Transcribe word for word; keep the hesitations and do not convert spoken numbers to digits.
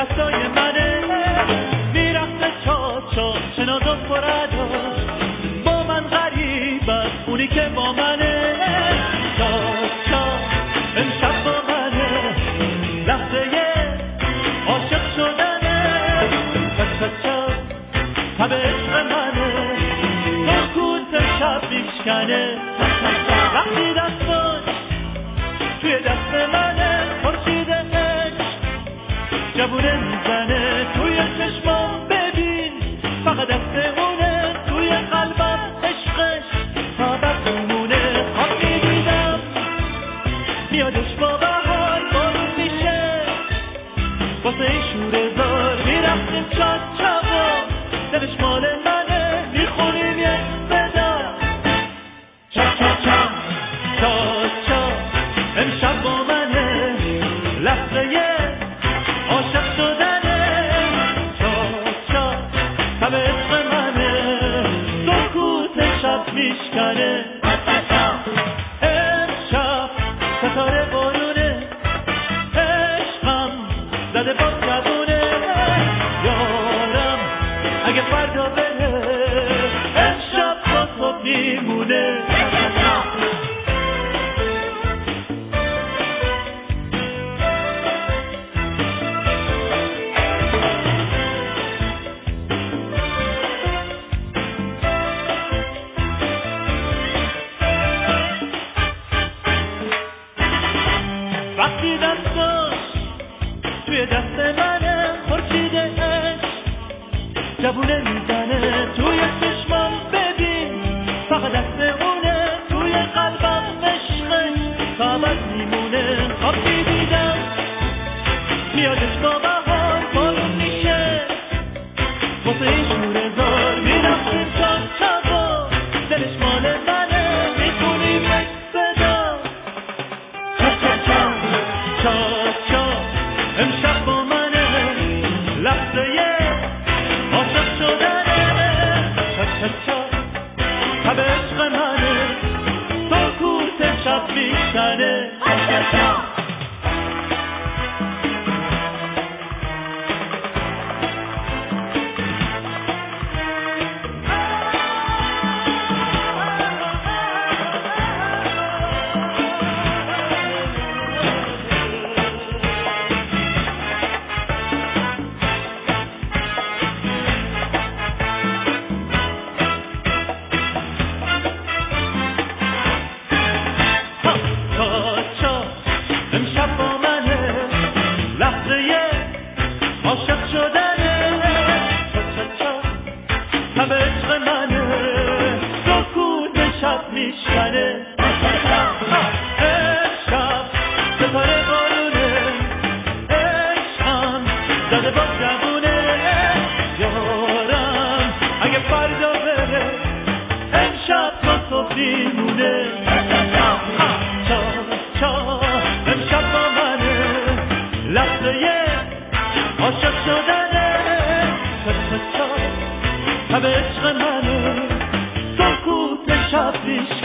دستای منه میرفته چا چا شناز و پردا با من غریب است اونی که با منه چا چا امشب با منه لحظه عاشق شدنه چا چا چا تب عشق منه سکوت شب میشکنه وقتی دستاش توی دست منه خورشید عشق جوونه میزنه توی چشمام ببین فقط دست اونه توی قلبم عشقش تا بس میمونه خواب میدیدم میادش با بهار بارون میشه واسه این شور زار میرفتیم چاد چابا دلش مال منه میخونیم یک صدا چا چا چا چا چا امشب با منه لحظه عاشق شدنه چا چا تب عشق منه سکوت شب میشکنه امشب ستاره بارونه عشقم زده با زبونه یارم اگه فردا بره امشب با صبح میمونه وقتی دستاش توی دست منه خورشید عشق جوونه میزنه توی چشمام ببین فقط دست اونه توی قلبم عشقش تا بس میمونه خواب میدیدم میادش با بهار بارون میشه واسه این شور زار میرفتیم چاد چابا دلش مال منه میخونیم یک صدا چا چا چا چا چا امشب با منه لحظه عاشق شدنه چا چا چا تب عشق منه سکوت شب میشکنه چا چا چا عاشق شدنه چا چا چا تب عشق منه سکوت شب میشکنه امشب ستاره بارونه عشقم زده با زبونه یارم اگه فردا بره امشب تا صبح میمونه چا چا امشب با منه لحظه عاشق شدنه چا چا چا تب عشق منه سکوت شب میشه